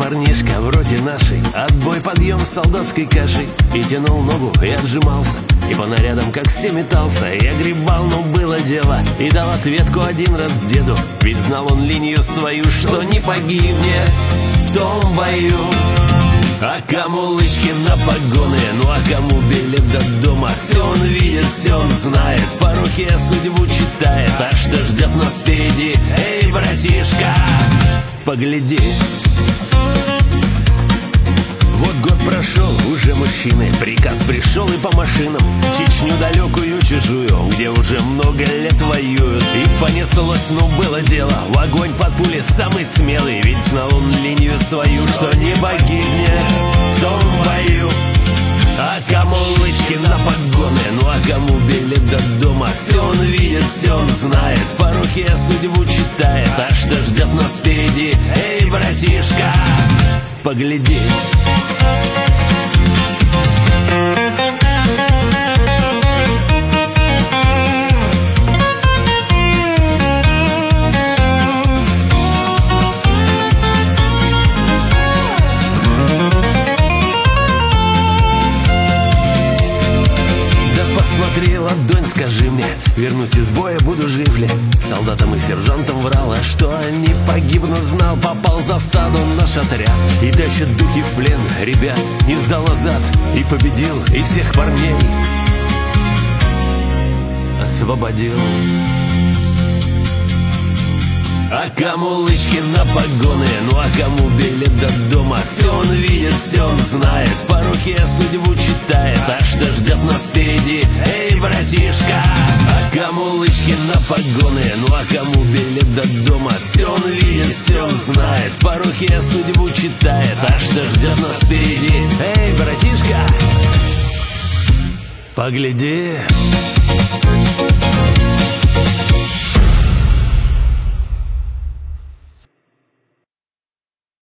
парнишка вроде нашей, отбой подъем с солдатской кашей. И тянул ногу, и отжимался, и по нарядам как все метался. И огребал, но было дело, и дал ответку один раз деду. Ведь знал он линию свою, что не погибнет в том бою. А кому лычки на погоны, ну а кому билет до дома. Все он видит, все он знает, по руке судьбу читает. А что ждет нас впереди? Эй, братишка, погляди. Вот год прошел, уже мужчины, приказ пришел и по машинам. Чечню далекую, чужую, где уже много лет воюют. И понеслось, ну было дело, в огонь под пули самый смелый. Ведь знал он линию свою, что не погибнет в том бою. А кому лычки на погоны, ну а кому билет до дома. Все он видит, все он знает, по руке судьбу читает. А что ждет нас впереди? Эй, братишка, погляди. Посмотри, ладонь, скажи мне, вернусь из боя, буду жив ли? Солдатам и сержантам врал, а что они погибнут, знал. Попал в засаду наш отряд и тащит духи в плен ребят. Не сдал назад и победил, и всех парней освободил. А кому лычки на погоны, ну а кому билет до дома. Все он видит, все он знает, по руке судьбу читает. А что ждет нас впереди? Эй, братишка, а кому лычки на погоны, ну а кому билет до дома. Все он видит, все он знает, по руке судьбу читает. А что ждет нас впереди? Эй, братишка, погляди.